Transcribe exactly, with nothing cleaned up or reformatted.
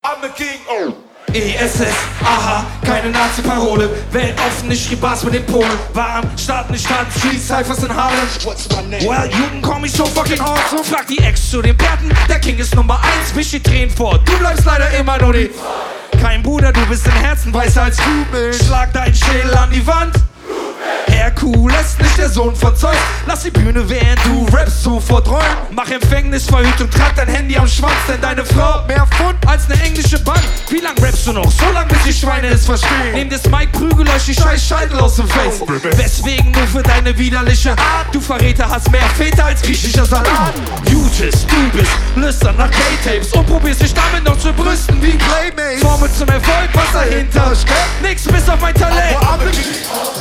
I'm the king, oh. E S S, aha, keine Nazi-Parole. Weltoffen, ich schrieb Bars mit den Polen. War am Start, nicht Start, Street Cyphers in Harlem. What's my name? Well, you can call me so fucking awesome. Frag die Ex zu den Pärten, der King ist Nummer eins. Wisch die Tränen vor, du bleibst leider immer nur die. Kein Bruder, du bist im Herzen weißer als du bist. Schlag deinen Schädel an die Wand. Herkules, nicht der Sohn von Zeus. Lass die Bühne, während du rappst, sofort rollen. Mach Empfängnisverhütung, trag dein Handy am Schwanz. Denn deine Frau hat mehr Pfund als eine englische Bank. Wie lang rappst du noch? So lang, bis die Schweine es verstehen. Nehm das Mic, prügel euch die scheiß Scheitel aus dem Face. Weswegen nur für deine widerliche Art? Du Verräter hast mehr Väter als griechischer Salat. Jutes, du bist lüstern nach K-Tapes und probierst dich damit noch zu brüsten wie Playmates. Formel zum Erfolg, was dahinter steckt? Nix bis auf mein Talent.